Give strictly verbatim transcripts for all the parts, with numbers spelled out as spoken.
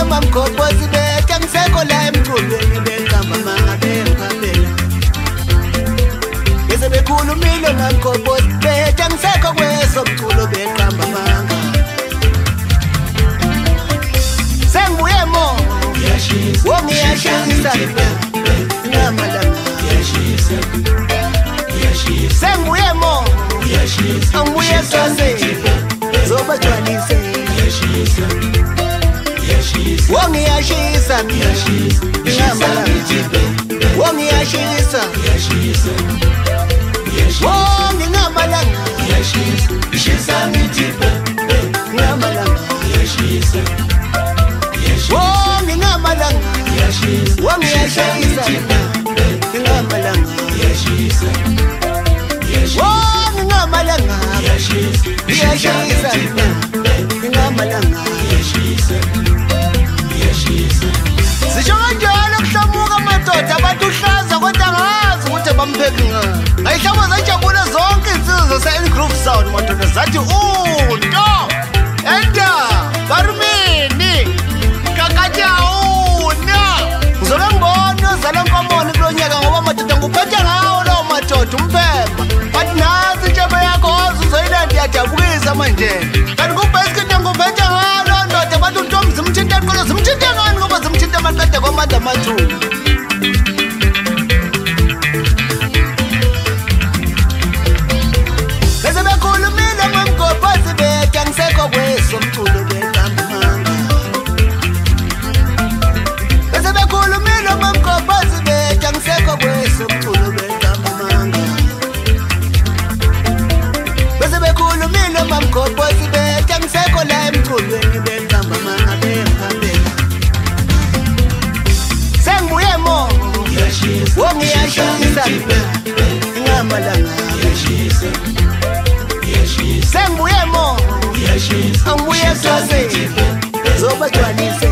mamgobhozi betha ngisekho la emculweni beqamba mangabe ngapela bese bekhulumile mamgobhozi betha ngisekho kwezomculo beqamba manga sengibuye mo wongiyashisa ngamalanga sengibuye mo angibuye sase zobajwalise wongiyashisa ngamalanga wongiyashisa wongi ngamalanga ngamalanga wongi ngamalanga wongiyashisa ngamalanga wongi ngamalanga yashisa ngamalanga sisho kanjalo kuhlamuka amadoda abantu uhlaza kodwa angazi ukuthi bamphephi ngani ngayihlamba zajabula zonke insizwe se-Groove Sound madoda zathi unto enda barumini kakatyauna ngizobe ngibona uzala nkomoni kulo nyaka ngoba madoda nguphethe ngawo lawo madoda umphemba bathi nazi intshebe yakho wazi uzoyila ndiyajabulisa manje kanti kubhesikithi nguphethe ngalo ndoda bathi untombi zimthinta eqolo zimthinta ngani ngoba zimthinta amaqede kwamandla amathulu bese bekhulumile mamgobhozi betha ngisekho kwezomculo beqamba manga bese bekhulumile mamgobhozi betha ngisekho kwezomculo beqamba manga bese bekhulumile mamgobhozi betha ngisekho la emculweni beqamba manga bephambela sengibuye mo wongiyashisa ngamalanga sengibuye mo angibuye sase zobajwalise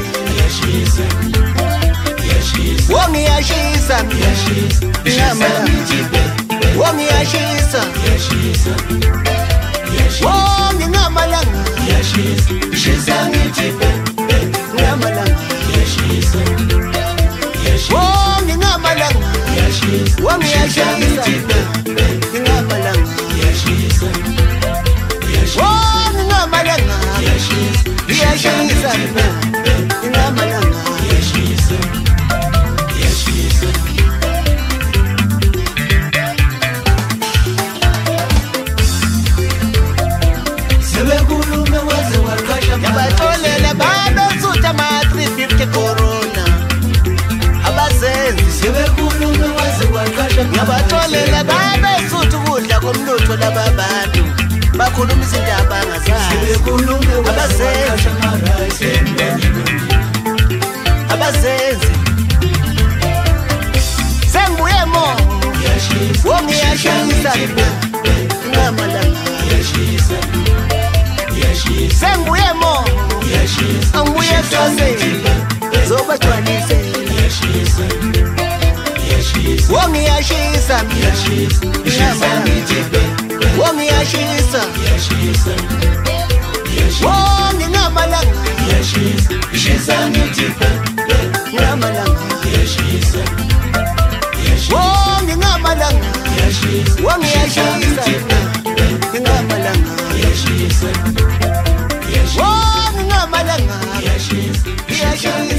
wongiyashisa ngamalanga wongiyashisa wongi ngamalanga ngamalanga wongi ngamalanga wongiyashisa ngamalanga wongi ngamalanga yashisa ngamalanga sebekulume waze waqasha yabatholela babesutha ama-three fifty corona abazenzi sebekulume waze waqasha yabatholela babesutha ukudla komnotho laba bantu bakhuluma izindaba angazazi sebekulume waze waqasha marayise abazenzi sengibuye mo wongiyashisa ngamalanga sengibuye mo angibuye sase zobajwalise wongiyashisa ngamalanga wongiyashisa wongi ngamalanga ngamalanga wongi ngamalanga wongiyashisa ngamalanga wongi ngamalanga yashisa